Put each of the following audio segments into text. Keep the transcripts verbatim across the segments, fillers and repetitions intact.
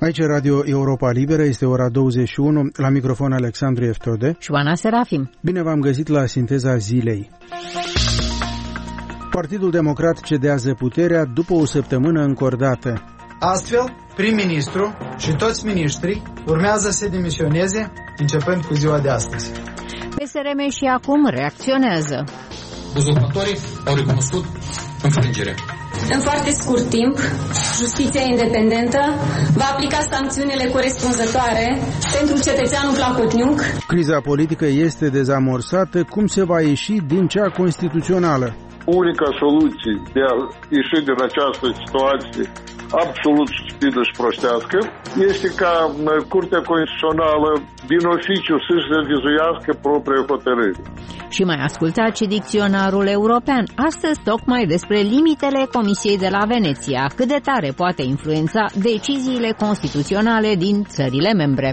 Aici Radio Europa Liberă, este ora douăzeci și unu, la microfon Alexandru Eftode și Oana Serafim. Bine v-am găsit la sinteza zilei. Partidul Democrat cedează puterea după o săptămână încordată. Astfel, prim-ministru și toți miniștrii urmează să demisioneze începând cu ziua de astăzi. P S R M și acum reacționează. Uzurpatorii au recunoscut înfrângerea. În foarte scurt timp, justiția independentă va aplica sancțiunile corespunzătoare pentru cetățeanul Plahotniuc. Criza politică este dezamorsată. Cum se va ieși din cea constituțională? Unica soluție de a ieși din această situație absolut stupidă și prostească este ca Curtea Constituțională din oficiu să-și revizuiască propria hotărâre. Și mai ascultați dicționarul european. Astăzi tocmai despre limitele Comisiei de la Veneția, cât de tare poate influența deciziile constituționale din țările membre.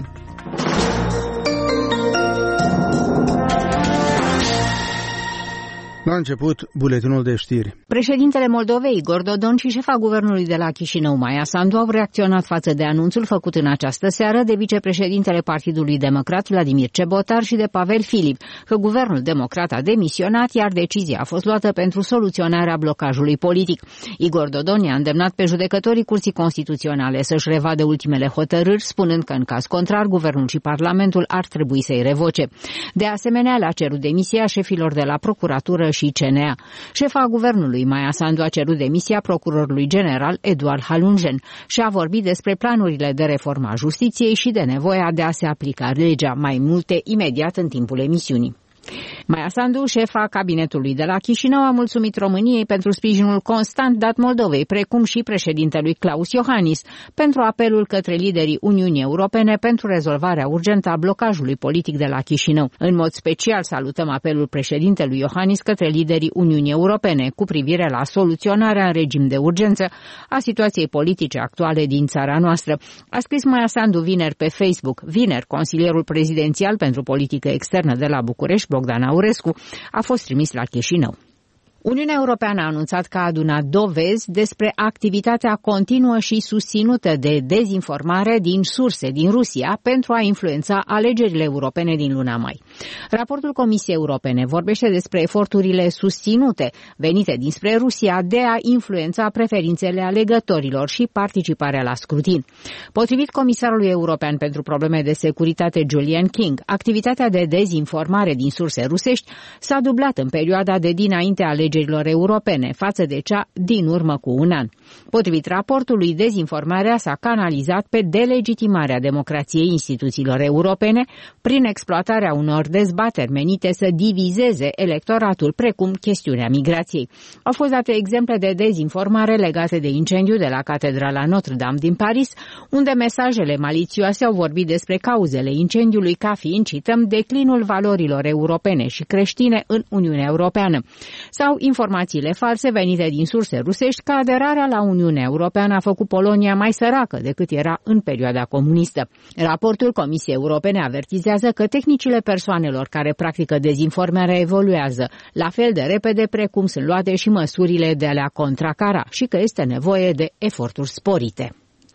La început, buletinul de știri. Președintele Moldovei, Igor Dodon, și șefa guvernului de la Chișinău, Maia Sandu, au reacționat față de anunțul făcut în această seară de vicepreședintele Partidului Democrat, Vladimir Cebotar, și de Pavel Filip, că guvernul democrat a demisionat, iar decizia a fost luată pentru soluționarea blocajului politic. Igor Dodon i-a îndemnat pe judecătorii Curții Constituționale să-și revadă ultimele hotărâri, spunând că, în caz contrar, guvernul și Parlamentul ar trebui să-i revoce. De asemenea, le-a cerut demisia șefilor de la procuratură și C N A. Șefa guvernului, Maia Sandu, a cerut demisia procurorului general Eduard Halunjen și a vorbit despre planurile de reformă a justiției și de nevoia de a se aplica legea. Mai multe imediat în timpul emisiunii. Maia Sandu, șefa cabinetului de la Chișinău, a mulțumit României pentru sprijinul constant dat Moldovei, precum și președintelui Klaus Iohannis, pentru apelul către liderii Uniunii Europene pentru rezolvarea urgentă a blocajului politic de la Chișinău. În mod special salutăm apelul președintelui Iohannis către liderii Uniunii Europene cu privire la soluționarea în regim de urgență a situației politice actuale din țara noastră. A scris Maia Sandu vineri pe Facebook. Vineri, consilierul prezidențial pentru politică externă de la București, Bogdan Aurescu, a fost trimis la Chișinău. Uniunea Europeană a anunțat că a adunat dovezi despre activitatea continuă și susținută de dezinformare din surse din Rusia pentru a influența alegerile europene din luna mai. Raportul Comisiei Europene vorbește despre eforturile susținute venite dinspre Rusia de a influența preferințele alegătorilor și participarea la scrutin. Potrivit Comisarului European pentru Probleme de Securitate Julian King, activitatea de dezinformare din surse rusești s-a dublat în perioada de dinainte alegerilor europene față de cea din urmă cu un an. Potrivit raportului, dezinformarea s-a canalizat pe delegitimarea democrației instituțiilor europene prin exploatarea unor dezbateri menite să divizeze electoratul, precum chestiunea migrației. Au fost date exemple de dezinformare legate de incendiu de la Catedrala Notre-Dame din Paris, unde mesajele malițioase au vorbit despre cauzele incendiului ca fiind, cităm, declinul valorilor europene și creștine în Uniunea Europeană. Sau informațiile false venite din surse rusești că aderarea la Uniunea Europeană a făcut Polonia mai săracă decât era în perioada comunistă. Raportul Comisiei Europene avertizează că tehnicile persoanelor care practică dezinformarea evoluează la fel de repede precum sunt luate și măsurile de a le contracara și că este nevoie de eforturi sporite.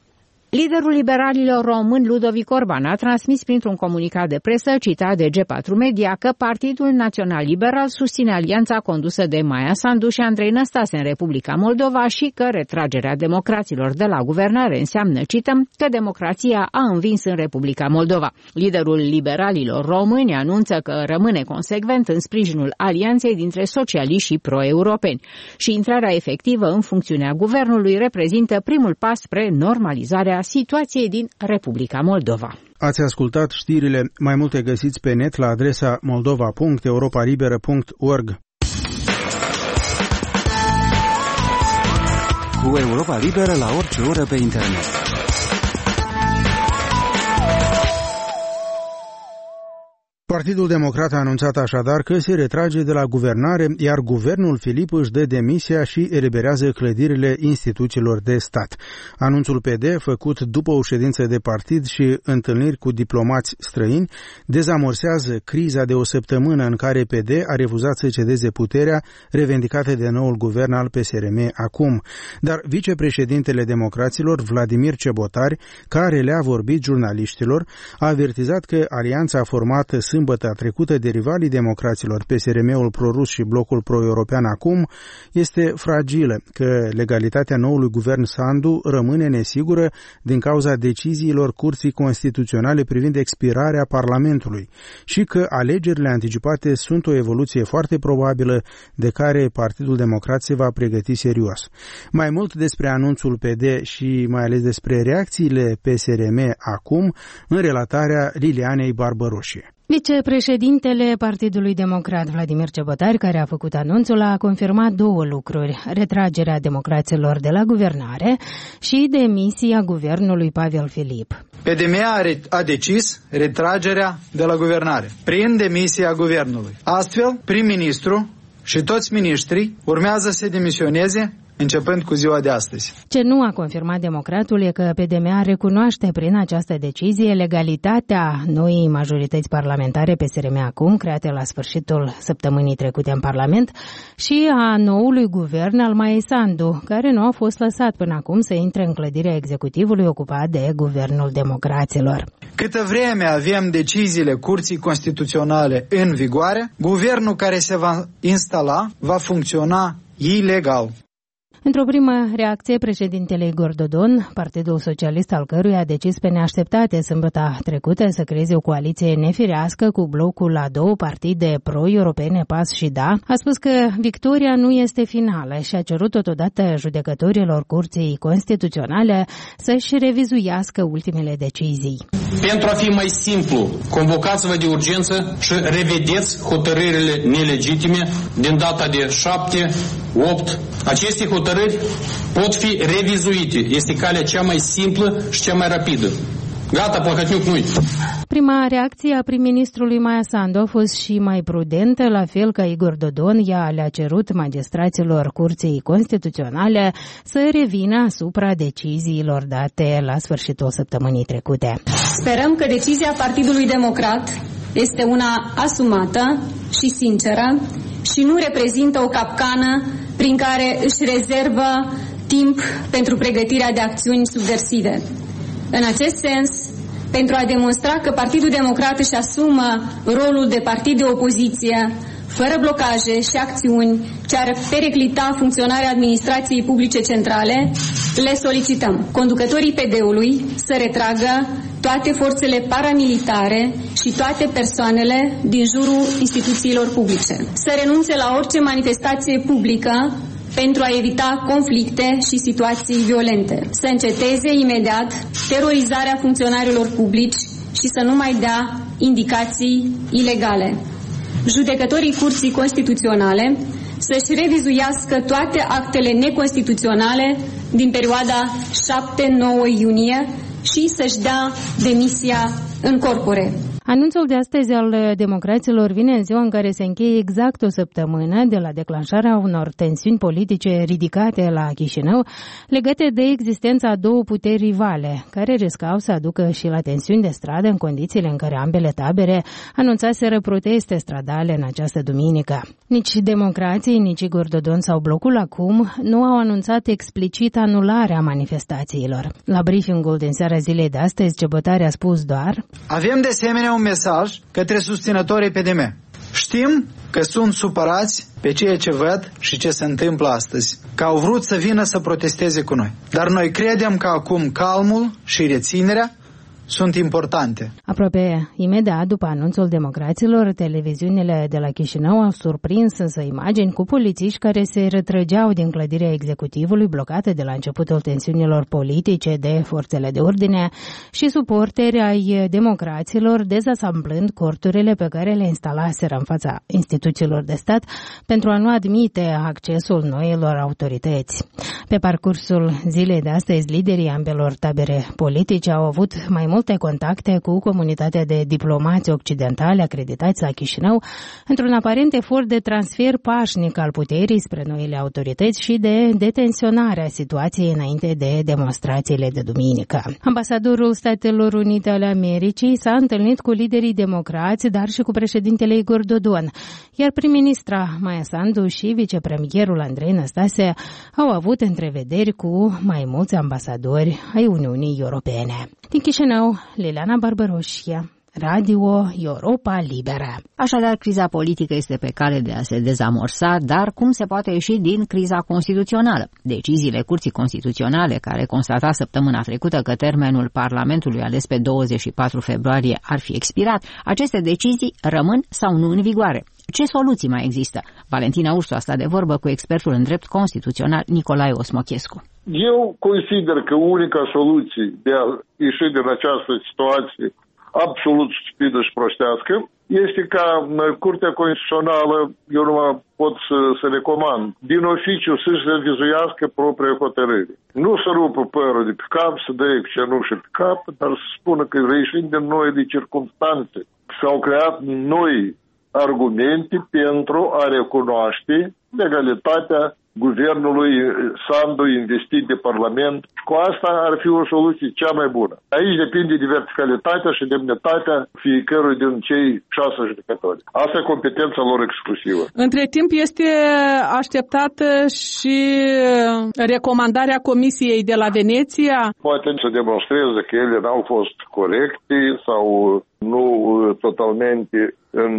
Liderul liberalilor români, Ludovic Orban, a transmis printr-un comunicat de presă citat de G patru Media că Partidul Național Liberal susține alianța condusă de Maia Sandu și Andrei Năstase în Republica Moldova și că retragerea democraților de la guvernare înseamnă, cităm, că democrația a învins în Republica Moldova. Liderul liberalilor români anunță că rămâne consecvent în sprijinul alianței dintre socialiști și pro-europeni și intrarea efectivă în funcțiunea guvernului reprezintă primul pas spre normalizarea situației din Republica Moldova. Ați ascultat știrile, mai multe găsiți pe net la adresa moldova punct europa liberă punct org. Cu Europa Liberă la orice oră pe internet. Partidul Democrat a anunțat așadar că se retrage de la guvernare, iar guvernul Filip își dă demisia și eliberează clădirile instituțiilor de stat. Anunțul P D, făcut după o ședință de partid și întâlniri cu diplomați străini, dezamorsează criza de o săptămână în care P D a refuzat să cedeze puterea revendicată de noul guvern al P S R M acum. Dar vicepreședintele democraților, Vladimir Cebotari, care le-a vorbit jurnaliștilor, a avertizat că alianța formată sâmbătă trecută de rivalii democraților, P S R M-ul pro-rus și blocul pro-european acum, este fragilă, că legalitatea noului guvern Sandu rămâne nesigură din cauza deciziilor Curții Constituționale privind expirarea Parlamentului și că alegerile anticipate sunt o evoluție foarte probabilă de care Partidul Democrat se va pregăti serios. Mai mult despre anunțul P D și mai ales despre reacțiile P S R M acum în relatarea Lilianei Barbăroșie. Vicepreședintele Partidului Democrat Vladimir Cebotari, care a făcut anunțul, a confirmat două lucruri: retragerea democraților de la guvernare și demisia guvernului Pavel Filip. P D M a decis retragerea de la guvernare prin demisia guvernului. Astfel, prim-ministru și toți miniștrii urmează să demisioneze începând cu ziua de astăzi. Ce nu a confirmat democratul e că P D M recunoaște prin această decizie legalitatea noii majorități parlamentare P S R M acum, create la sfârșitul săptămânii trecute în Parlament, și a noului guvern al Maiei Sandu, care nu a fost lăsat până acum să intre în clădirea executivului ocupat de Guvernul Democraților. Câtă vreme avem deciziile Curții Constituționale în vigoare, guvernul care se va instala va funcționa ilegal. Într-o primă reacție, președintele Igor Dodon, Partidul Socialist al căruia a decis pe neașteptate sâmbătă trecută să creeze o coaliție nefirească cu blocul la două partide pro-europene, P A S și D A, a spus că victoria nu este finală și a cerut totodată judecătorilor Curții Constituționale să-și revizuiască ultimele decizii. Pentru a fi mai simplu, convocați-vă de urgență și revedeți hotărârile nelegitime din data de șapte opt. Aceste hotărâri pot fi revizuite. Este calea cea mai simplă și cea mai rapidă. Gata, Plăcătniuc, nu-i. Prima reacție a prim-ministrului Maia Sandu a fost și mai prudentă, la fel ca Igor Dodon. Ea le-a cerut magistraților Curții Constituționale să revină asupra deciziilor date la sfârșitul săptămânii trecute. Sperăm că decizia Partidului Democrat este una asumată și sinceră și nu reprezintă o capcană prin care își rezervă timp pentru pregătirea de acțiuni subversive. În acest sens, pentru a demonstra că Partidul Democrat își asumă rolul de partid de opoziție, fără blocaje și acțiuni ce ar periclita funcționarea administrației publice centrale, le solicităm conducătorii P D-ului să retragă toate forțele paramilitare și toate persoanele din jurul instituțiilor publice, să renunțe la orice manifestație publică pentru a evita conflicte și situații violente, să înceteze imediat terorizarea funcționarilor publici și să nu mai dea indicații ilegale. Judecătorii Curții Constituționale să-și revizuiască toate actele neconstituționale din perioada șapte nouă iunie și să-și dea demisia în corpore. Anunțul de astăzi al democraților vine în ziua în care se încheie exact o săptămână de la declanșarea unor tensiuni politice ridicate la Chișinău, legate de existența a două puteri rivale, care riscau să aducă și la tensiuni de stradă în condițiile în care ambele tabere anunțaseră proteste stradale în această duminică. Nici democrații, nici Igor Dodon sau blocul acum nu au anunțat explicit anularea manifestațiilor. La briefingul din seara zilei de astăzi, Cebotari a spus doar: avem de asemenea un mesaj către susținătorii P D M. Știm că sunt supărați pe ceea ce văd și ce se întâmplă astăzi, că au vrut să vină să protesteze cu noi. Dar noi credem că acum calmul și reținerea sunt importante. Aproape imediat după anunțul democraților, televiziunile de la Chișinău au surprins însă imagini cu polițiști care se retrăgeau din clădirea executivului, blocate de la începutul tensiunilor politice de forțele de ordine, și suporteri ai democraților dezasamblând corturile pe care le instalaseră în fața instituțiilor de stat pentru a nu admite accesul noilor autorități. Pe parcursul zilei de astăzi, liderii ambelor tabere politice au avut mai mult multe contacte cu comunitatea de diplomați occidentali acreditați la Chișinău într-un aparent efort de transfer pașnic al puterii spre noile autorități și de detenționare a situației înainte de demonstrațiile de duminică. Ambasadorul Statelor Unite ale Americii s-a întâlnit cu liderii democrați, dar și cu președintele Igor Dodon, iar prim-ministra Maia Sandu și vicepremierul Andrei Năstase au avut întrevederi cu mai mulți ambasadori ai Uniunii Europene. Din Chișinău, Liliana Barbaroșia, Radio Europa Liberă. Așadar, criza politică este pe cale de a se dezamorsa, dar cum se poate ieși din criza constituțională? Deciziile Curții Constituționale, care constata săptămâna trecută că termenul Parlamentului ales pe douăzeci și patru februarie ar fi expirat, aceste decizii rămân sau nu în vigoare? Ce soluții mai există? Valentina Ursu a stat de vorbă cu expertul în drept constituțional Nicolae Osmochescu. Eu consider că unica soluție de a ieși din această situație absolut stupidă și prostească este ca Curtea Constituțională, eu nu mă pot să, să recomand, din oficiu să-și revizuiască propria hotărâre. Nu să rupă părul de pe cap, să dea cu cenușă pe cap, dar să spună că reieșind din noi de circumstanțe s-au creat noi argumente pentru a recunoaște legalitatea guvernului Sandu investit de Parlament. Cu asta ar fi o soluție cea mai bună. Aici depinde de verticalitatea și demnitatea fiecărui din cei șase judecători. Asta e competența lor exclusivă. Între timp este așteptată și recomandarea Comisiei de la Veneția. Poate să demonstreze că ele n-au fost corecte sau nu totalmente în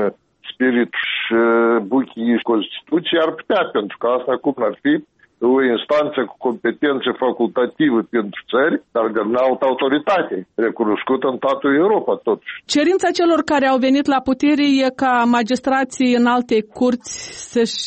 spirit și buchii Constituției, ar putea, pentru că asta cum ar fi o instanță cu competențe facultativă pentru țări, dar de înaltă autoritate, recunoscută în toată Europa, totuși. Cerința celor care au venit la putere e ca magistrații în alte curți să-și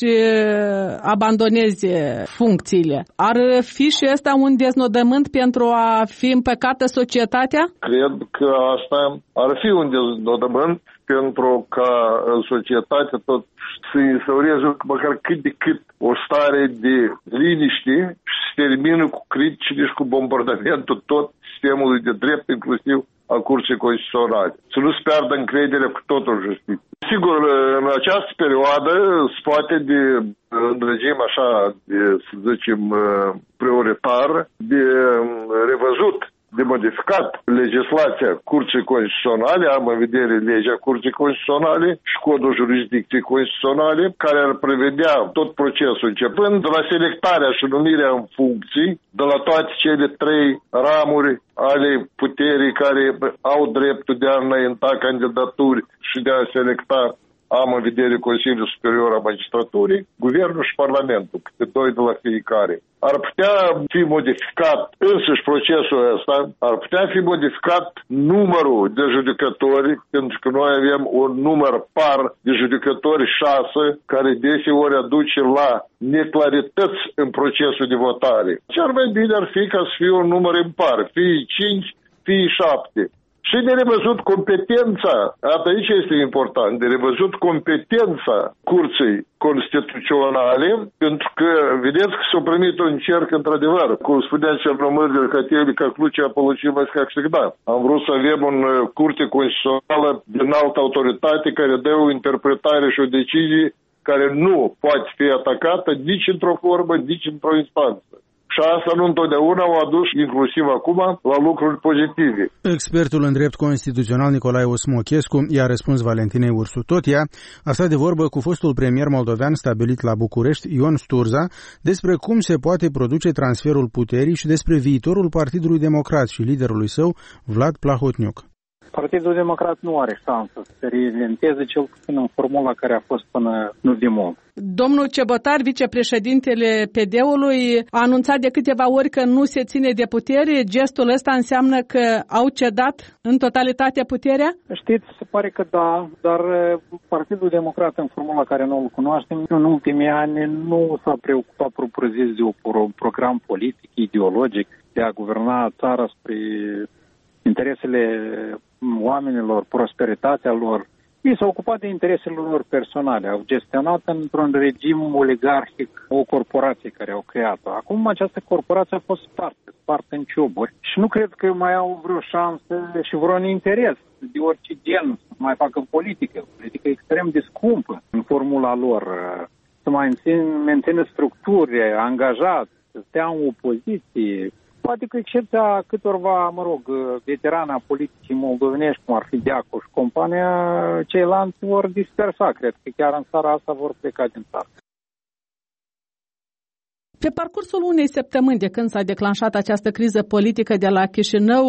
abandoneze funcțiile. Ar fi și ăsta un deznodământ pentru a fi împăcată societatea? Cred că asta ar fi un deznodământ pentru ca în societate tot să instaureze măcar cât de cât o stare de liniște și se termină cu criticile și cu bombardamentul tot sistemului de drept, inclusiv a Curții Constituționale. Să nu se piardă încrederea cu totul justiție. Sigur, în această perioadă se poate de în regim așa, de, să zicem, prioritar, de revăzut, de modificat legislația Curții Constituționale, am în vedere legea Curții Constituționale și codul jurisdicției constituționale, care ar prevedea tot procesul, începând de la selectarea și numirea în funcții, de la toate cele trei ramuri ale puterii care au dreptul de a înainta candidaturi și de a selecta, am în vedere Consiliul Superior al Magistraturii, Guvernul și Parlamentul, câte doi de la fiecare. Ar putea fi modificat însuși procesul ăsta, ar putea fi modificat numărul de judecători, pentru că noi avem un număr par de judecători șase, care deseori aduce la neclarități în procesul de votare. Cel mai bine ar fi ca să fie un număr impar, fie cinci, fie șapte. Și de revăzut competența, asta aici este important, de revăzut competența Curții Constituționale, pentru că vedeți că s-a primit un cerc într-adevăr. Cum spunea Cernomârdel, хотели как лучше, а получилось как всегда. Am vrut să avem un Curte Constituțională de înaltă autoritate care dă o interpretare și o decizie care nu poate fi atacată nici într-o formă, nici într-o instanță. Și asta nu întotdeauna au adus, inclusiv acum, la lucruri pozitive. Expertul în drept constituțional Nicolae Osmochescu i-a răspuns Valentinei Ursu. Tot ea a stat de vorbă cu fostul premier moldovean stabilit la București, Ion Sturza, despre cum se poate produce transferul puterii și despre viitorul Partidului Democrat și liderului său, Vlad Plahotniuc. Partidul Democrat nu are șansă să se reinventeze, cel puțin în formula care a fost până nu de mult. Domnul Cebotar, vicepreședintele P D-ului, a anunțat de câteva ori că nu se ține de putere. Gestul ăsta înseamnă că au cedat în totalitate puterea? Știți, se pare că da, dar Partidul Democrat în formula care nu îl cunoaștem, în ultimii ani nu s-a preocupat propriu-zis de un program politic, ideologic, de a guverna țara spre interesele oamenilor, prosperitatea lor. Ei s-au ocupat de interesele lor personale, au gestionat într-un regim oligarhic o corporație care au creat-o. Acum această corporație a fost spartă, spartă în cioburi și nu cred că mai au vreo șansă și vreun interes de orice gen să mai facă politică. Politică extrem de scumpă în formula lor, să mai mențină structuri, angajați, să stea în opoziție. Poate că excepția câtorva, mă rog, veterana politicii moldovenești, cum ar fi Deacu și compania, ceilalți vor dispersa, cred că chiar în țara asta vor pleca din țară. Pe parcursul unei săptămâni de când s-a declanșat această criză politică de la Chișinău,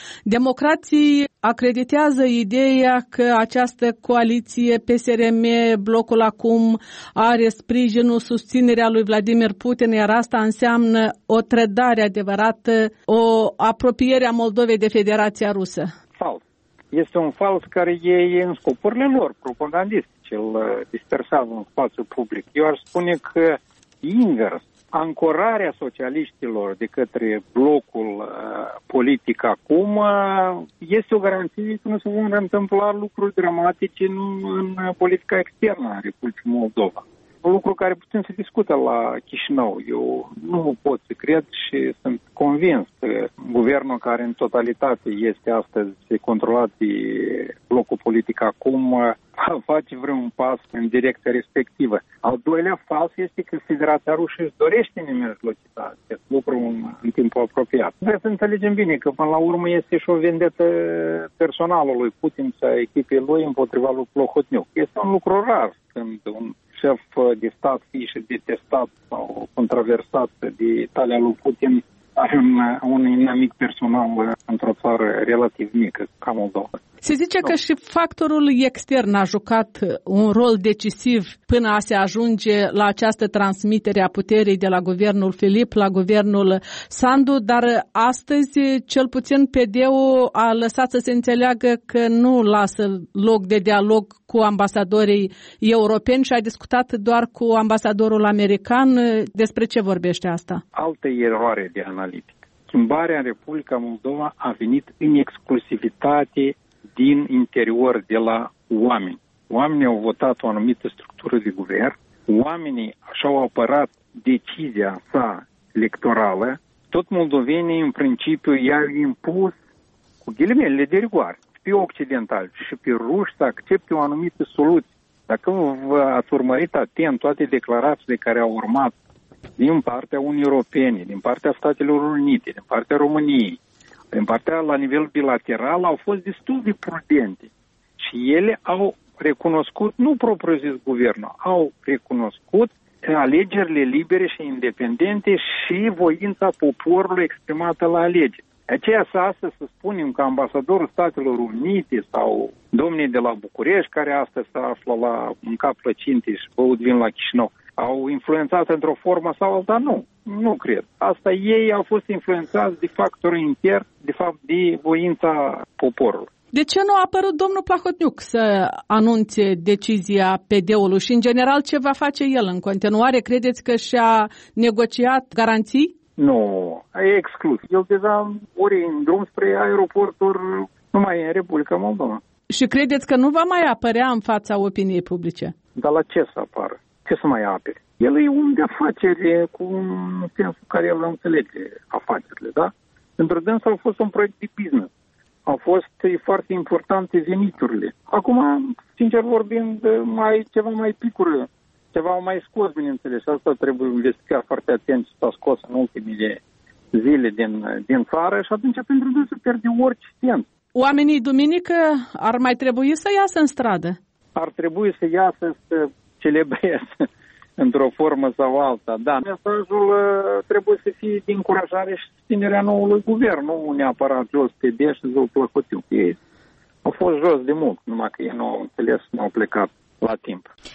democrații acreditează ideea că această coaliție P S R M, blocul acum, are sprijinul, susținerea lui Vladimir Putin, iar asta înseamnă o trădare adevărată, o apropiere a Moldovei de Federația Rusă. Fals. Este un fals care ei, în scopurile lor propagandistice, îl dispersează în spațiul public. Eu aș spune că invers, ancorarea socialiștilor de către blocul uh, politic acum uh, este o garanție că nu se vor întâmpla lucruri dramatice în, în politica externă a Republicii Moldova. Un lucru care putem să discută la Chișinău. Eu nu pot să cred și sunt convins că guvernul care în totalitate este astăzi controlat de blocul politic acum va face vreun pas în direcția respectivă. Al doilea fals este că Federația Rusă își dorește nemijlocită acest lucru în, în timpul apropiat. Trebuie să înțelegem bine că până la urmă este și o vendetă personală lui Putin și a echipei lui împotriva lui Plahotniuc. Este un lucru rar când un șef de stat, fie și detestat sau controversat de talia lui Putin, are un, un inamic personal într-o țară relativ mică, ca Moldova. Se zice că și factorul extern a jucat un rol decisiv până a se ajunge la această transmitere a puterii de la guvernul Filip la guvernul Sandu, dar astăzi, cel puțin P D-ul a lăsat să se înțeleagă că nu lasă loc de dialog cu ambasadorii europeni și a discutat doar cu ambasadorul american. Despre ce vorbește asta? Altă eroare de analitic. Schimbarea în Republica Moldova a venit în exclusivitate din interior, de la oameni. Oamenii au votat o anumită structură de guvern, oamenii și-au apărat decizia sa electorală, tot moldovenii în principiu i-au impus, cu ghilimele de rigoare, pe occidentali și pe ruși să accepte o anumită soluție. Dacă vă ați urmărit atent toate declarațiile care au urmat din partea Uniunii Europene, din partea Statelor Unite, din partea României, din partea la nivel bilateral, au fost destul de prudente și ele au recunoscut, nu propriu-zis guvernul, au recunoscut alegerile libere și independente și voința poporului exprimată la alegeri. Aceea să astăzi să spunem că ambasadorul Statelor Unite sau domnii de la București, care astăzi se află la, în cap plăcinte și băut vin la Chișinău, au influențat într-o formă sau alta, nu. Nu cred. Asta ei au fost influențați de factorul intern, de fapt de voința poporului. De ce nu a apărut domnul Plahotniuc să anunțe decizia P D-ului și, în general, ce va face el în continuare? Credeți că și-a negociat garanții? Nu, e exclus. El deja ori în drum spre aeroporturi, nu mai e în Republica Moldova. Și credeți că nu va mai apărea în fața opiniei publice? Dar la ce să apară? Ce să mai apere? El e un de afaceri cu un sensul care el înțelege afacerile, da? Pentru dânsul a fost un proiect de business. Au fost foarte importante veniturile. Acum, sincer vorbind, mai ceva mai picură, ceva mai scos, bineînțeles. Asta trebuie investigat foarte atent și s-a scos în ultimile zile din, din țară și atunci pentru dânsul pierde orice sens. Oamenii duminică ar mai trebui să iasă în stradă? Ar trebui să iasă să celebreze într-o formă sau alta. Da, mesajul uh, trebuie să fie de încurajare și susținerea noului guvern, nu neapărat jos pe D și zău Plăcutiu. Ei au fost jos de mult, numai că ei nu au înțeles, nu au plecat la timp.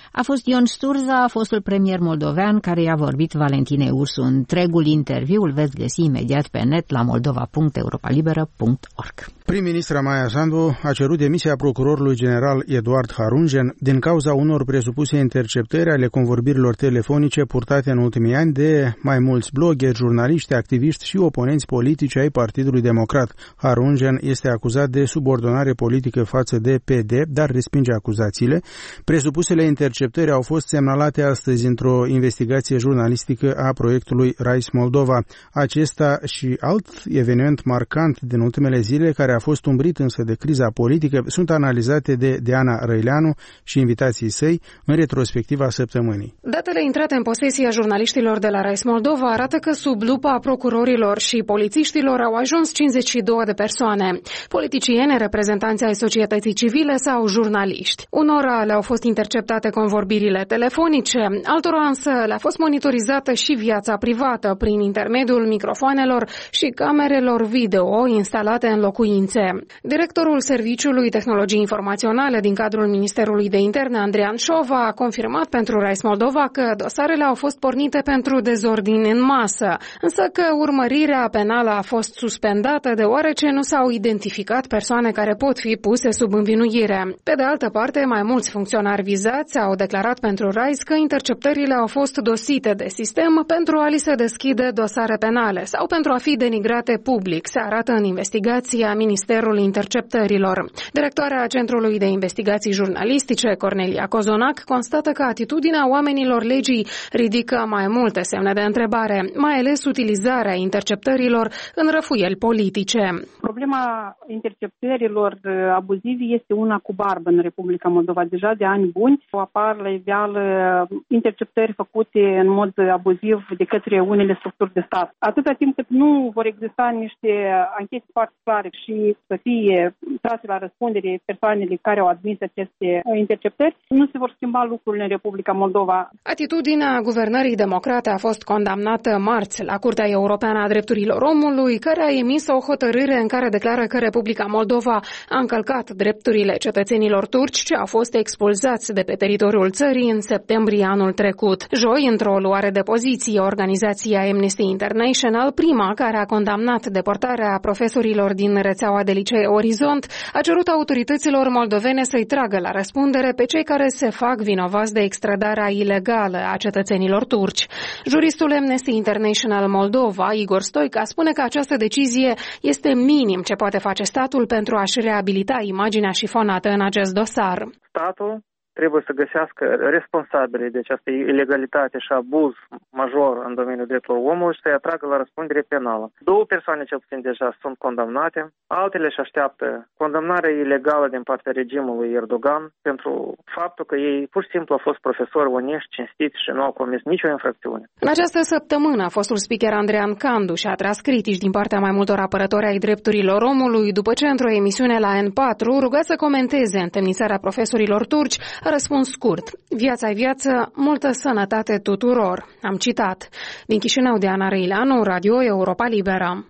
A fost Ion Sturza, fostul premier moldovean, care i-a vorbit Valentinei Ursu. Întregul interviu îl veți găsi imediat pe net la moldova punct europalibera punct org. Prim-ministra Maia Sandu a cerut demisia procurorului general Eduard Harungen din cauza unor presupuse interceptări ale convorbirilor telefonice purtate în ultimii ani de mai mulți bloggeri, jurnaliști, activiști și oponenți politici ai Partidului Democrat. Harungen este acuzat de subordonare politică față de P D, dar respinge acuzațiile. Presupusele interceptări au fost semnalate astăzi într-o investigație jurnalistică a proiectului Rise Moldova. Acesta și alt eveniment marcant din ultimele zile, care a fost umbrit însă de criza politică, sunt analizate de Diana Răileanu și invitații săi în retrospectiva săptămânii. Datele intrate în posesia jurnaliștilor de la Rise Moldova arată că sub lupa procurorilor și polițiștilor au ajuns cincizeci și două de persoane. Politicieni, reprezentanți ai societății civile sau jurnaliști. Unora le-au fost interceptate convorbirile telefonice, altora însă le-a fost monitorizată și viața privată prin intermediul microfoanelor și camerelor video instalate în locuințe. Directorul Serviciului Tehnologii Informaționale din cadrul Ministerului de Interne, Andrian Șova, a confirmat pentru Rise Moldova că dosarele au fost pornite pentru dezordine în masă, însă că urmărirea penală a fost suspendată deoarece nu s-au identificat persoane care pot fi puse sub învinuire. Pe de altă parte, mai mulți funcționari vizați au declarat pentru Rise că interceptările au fost dosite de sistem pentru a li se deschide dosare penale sau pentru a fi denigrate public, se arată în investigația Ministerului Interceptărilor. Directoarea Centrului de Investigații Jurnalistice, Cornelia Cozonac, constată că atitudinea oamenilor legii ridică mai multe semne de întrebare, mai ales utilizarea interceptărilor în răfuieli politice. Problema interceptărilor abuzive este una cu barbă în Republica Moldova. Deja de ani buni apar la iveală interceptări făcute în mod abuziv de către unele structuri de stat. Atâta timp cât nu vor exista niște anchete foarte clare și să fie trase la răspundere persoanele care au admis aceste interceptări, nu se vor schimba lucrurile în Republica Moldova. Atitudinea guvernării democrate a fost condamnată marți la Curtea Europeană a Drepturilor Omului, care a emis o hotărâre în care declară că Republica Moldova a încălcat drepturile cetățenilor turci ce au fost expulzați de pe teritoriul țării în septembrie anul trecut. Joi, într-o luare de poziție, organizația Amnesty International, prima care a condamnat deportarea profesorilor din rețeaua de licee Orizont, a cerut autorităților moldovene să-i tragă la răspundere pe cei care se fac vinovați de extradarea ilegală a cetățenilor turci. Juristul Amnesty International Moldova, Igor Stoica, spune că această decizie este minim ce poate face statul pentru a-și reabilita imaginea șifonată în acest dosar. Statul trebuie să găsească responsabile de această ilegalitate și abuz major în domeniul drepturilor omului și să-i atragă la răspundere penală. Două persoane cel puțin deja sunt condamnate, altele își așteaptă condamnarea ilegală din partea regimului Erdogan pentru faptul că ei pur și simplu au fost profesori onești, cinstiți și nu au comis nicio infracțiune. În această săptămână, fostul speaker Andrean Candu și-a atras critici din partea mai multor apărători ai drepturilor omului după ce într-o emisiune la N patru, rugat să comenteze întemnițarea profesorilor turci, a răspuns scurt: viața-i viață, multă sănătate tuturor. Am citat. Din Chișinău, Diana Răileanu, Radio Europa Liberă.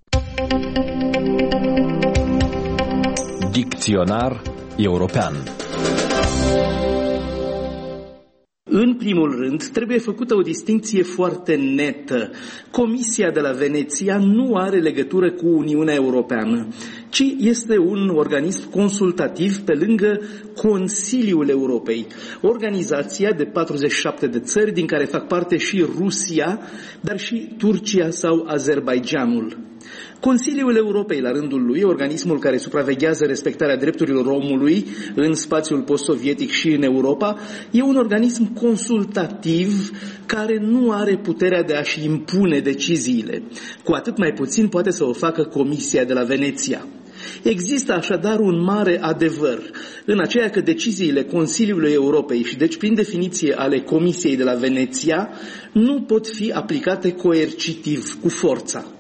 Dicționar european. În primul rând, trebuie făcută o distincție foarte netă. Comisia de la Veneția nu are legătură cu Uniunea Europeană, ci este un organism consultativ pe lângă Consiliul Europei, organizația de patruzeci și șapte de țări, din care fac parte și Rusia, dar și Turcia sau Azerbaidjanul. Consiliul Europei, la rândul lui, organismul care supraveghează respectarea drepturilor omului în spațiul post-sovietic și în Europa, e un organism consultativ care nu are puterea de a-și impune deciziile. Cu atât mai puțin poate să o facă Comisia de la Veneția. Există așadar un mare adevăr în aceea că deciziile Consiliului Europei și deci prin definiție ale Comisiei de la Veneția nu pot fi aplicate coercitiv, cu forța.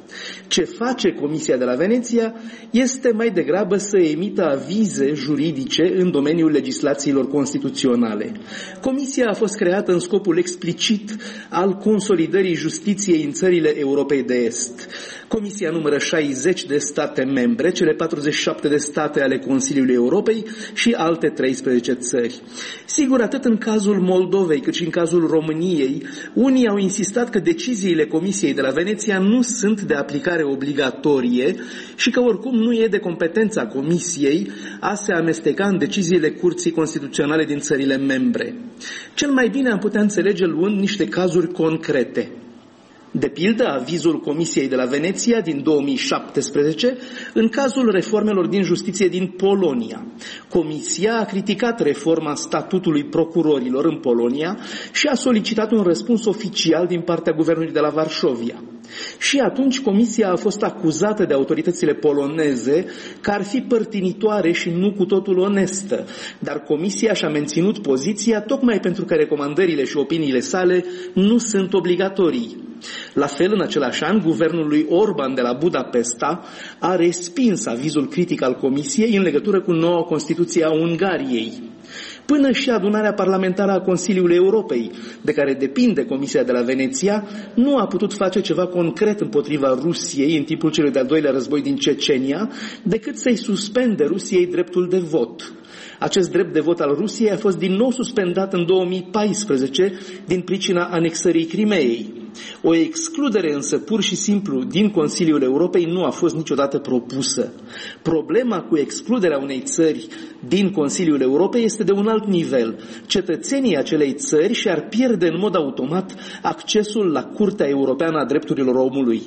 Ce face Comisia de la Veneția este mai degrabă să emită avize juridice în domeniul legislațiilor constituționale. Comisia a fost creată în scopul explicit al consolidării justiției în țările Europei de Est. Comisia numără șaizeci de state membre, cele patruzeci și șapte de state ale Consiliului Europei și alte treisprezece țări. Sigur, atât în cazul Moldovei cât și în cazul României, unii au insistat că deciziile Comisiei de la Veneția nu sunt de aplicare obligatorie și că oricum nu e de competența Comisiei a se amesteca în deciziile Curții Constituționale din țările membre. Cel mai bine am putea înțelege luând niște cazuri concrete. De pildă, avizul Comisiei de la Veneția din două mii șaptesprezece în cazul reformelor din justiție din Polonia. Comisia a criticat reforma statutului procurorilor în Polonia și a solicitat un răspuns oficial din partea guvernului de la Varșovia. Și atunci Comisia a fost acuzată de autoritățile poloneze că ar fi părtinitoare și nu cu totul onestă, dar Comisia și-a menținut poziția tocmai pentru că recomandările și opiniile sale nu sunt obligatorii. La fel, în același an, guvernul lui Orban de la Budapesta a respins avizul critic al Comisiei în legătură cu noua Constituție a Ungariei. Până și adunarea parlamentară a Consiliului Europei, de care depinde Comisia de la Veneția, nu a putut face ceva concret împotriva Rusiei în timpul celui de-al doilea război din Cecenia, decât să-i suspende Rusiei dreptul de vot. Acest drept de vot al Rusiei a fost din nou suspendat în două mii paisprezece din pricina anexării Crimeei. O excludere însă pur și simplu din Consiliul Europei nu a fost niciodată propusă. Problema cu excluderea unei țări din Consiliul Europei este de un alt nivel. Cetățenii acelei țări și-ar pierde în mod automat accesul la Curtea Europeană a Drepturilor Omului.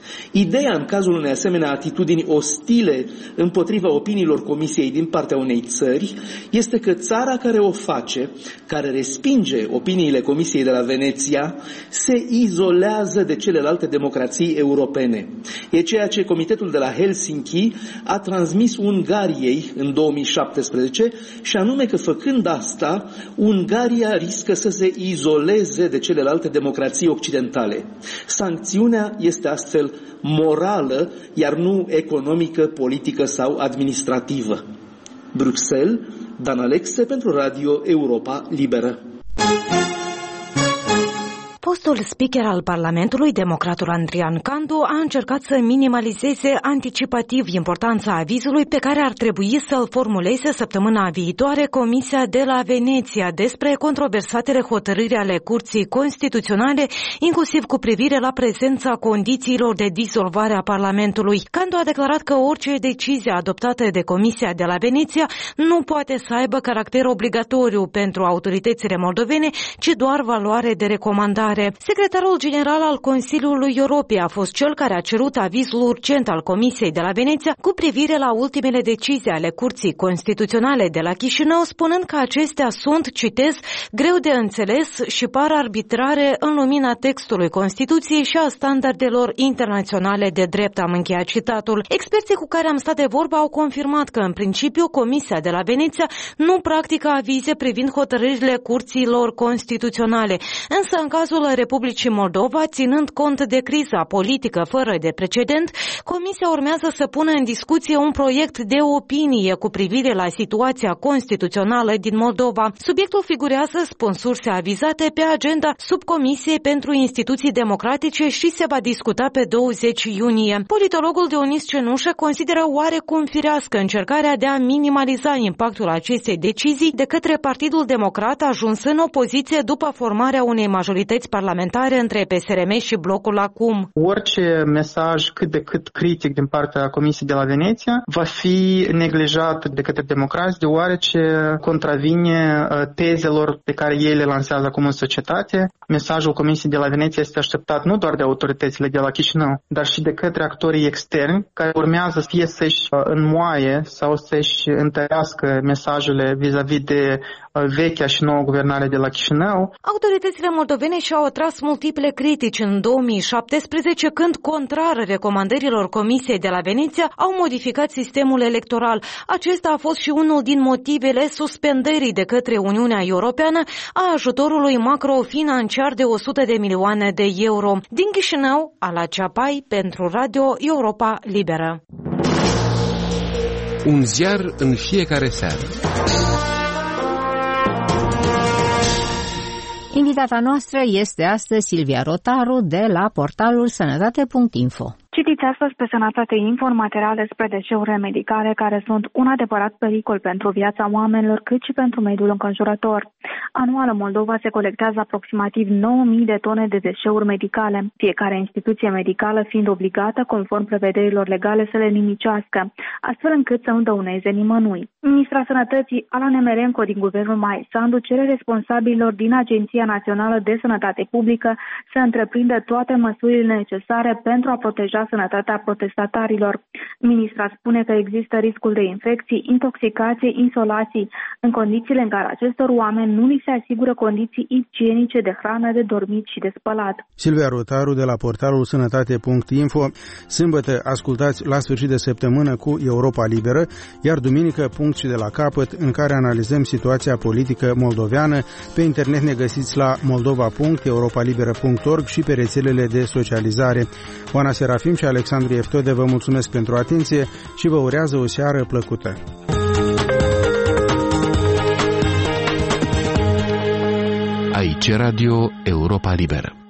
Ideea în cazul unei asemenea atitudini ostile împotriva opiniilor Comisiei din partea unei țări este că țara care o face, care respinge opiniile Comisiei de la Veneția, se izolează de celelalte democrații europene. E ceea ce Comitetul de la Helsinki a transmis Ungariei în două mii șaptesprezece și anume că făcând asta, Ungaria riscă să se izoleze de celelalte democrații occidentale. Sancțiunea este astfel morală, iar nu economică, politică sau administrativă. Bruxelles, Dan Alexe pentru Radio Europa Liberă. Fostul speaker al Parlamentului, democratul Andrian Candu, a încercat să minimalizeze anticipativ importanța avizului pe care ar trebui să-l formuleze săptămâna viitoare Comisia de la Veneția despre controversatele hotărâri ale Curții Constituționale, inclusiv cu privire la prezența condițiilor de dizolvare a Parlamentului. Candu a declarat că orice decizie adoptată de Comisia de la Veneția nu poate să aibă caracter obligatoriu pentru autoritățile moldovene, ci doar valoare de recomandare. Secretarul general al Consiliului Europei a fost cel care a cerut avizul urgent al Comisiei de la Veneția cu privire la ultimele decizii ale Curții Constituționale de la Chișinău, spunând că acestea sunt, citez, greu de înțeles și par arbitrare în lumina textului Constituției și a standardelor internaționale de drept, am încheiat citatul. Experții cu care am stat de vorbă au confirmat că, în principiu, Comisia de la Veneția nu practică avize privind hotărârile curților constituționale, însă în cazul Republicii Moldova, ținând cont de criza politică fără de precedent, Comisia urmează să pună în discuție un proiect de opinie cu privire la situația constituțională din Moldova. Subiectul figurează, spun surse avizate, pe agenda Subcomisiei pentru Instituții Democratice și se va discuta pe douăzeci iunie. Politologul Dionis Cenușă consideră oarecum firească încercarea de a minimaliza impactul acestei decizii de către Partidul Democrat ajuns în opoziție după formarea unei majorități parlamentare între P S R M și blocul acum. Orice mesaj cât de cât critic din partea Comisiei de la Veneția va fi neglijat de către democrați, deoarece contravine tezelor pe care ei le lansează acum în societate. Mesajul Comisiei de la Veneția este așteptat nu doar de autoritățile de la Chișinău, dar și de către actorii externi care urmează fie să-și înmoaie sau să-și întărească mesajele vis-a-vis de vechea și noua guvernare de la Chișinău. Autoritățile moldovene și-au atras multiple critici în două mii șaptesprezece când, contrar recomandărilor Comisiei de la Veneția, au modificat sistemul electoral. Acesta a fost și unul din motivele suspendării de către Uniunea Europeană a ajutorului macrofinanciar de o sută de milioane de euro. Din Chișinău, Ala Ceapai, pentru Radio Europa Liberă. Un ziar în fiecare seară. Invitata noastră este astăzi Silvia Rotaru de la portalul sănătate punct info. Citiți astăzi pe Sănătate Info un material despre deșeurile medicale care sunt un adevărat pericol pentru viața oamenilor cât și pentru mediul înconjurător. Anual în Moldova se colectează aproximativ nouă mii de tone de deșeuri medicale, fiecare instituție medicală fiind obligată, conform prevederilor legale, să le nimicească, astfel încât să nu dăuneze nimănui. Ministra Sănătății, Ala Nemerenco din guvernul Maia Sandu, cere responsabililor din Agenția Națională de Sănătate Publică să întreprindă toate măsurile necesare pentru a proteja sănătatea protestatarilor. Ministra spune că există riscul de infecții, intoxicație, insolații, în condițiile în care acestor oameni nu li se asigură condiții igienice de hrană, de dormit și de spălat. Silvia Rotaru de la portalul sănătate punct info. Sâmbătă ascultați La sfârșit de săptămână cu Europa Liberă, iar duminică Punct și de la capăt, în care analizăm situația politică moldoveană. Pe internet ne găsiți la moldova punct europalibera punct org și pe rețelele de socializare. Oana Serafim și Alexandru Eftode vă mulțumesc pentru atenție și vă urează o seară plăcută. Aici Radio Europa Liberă.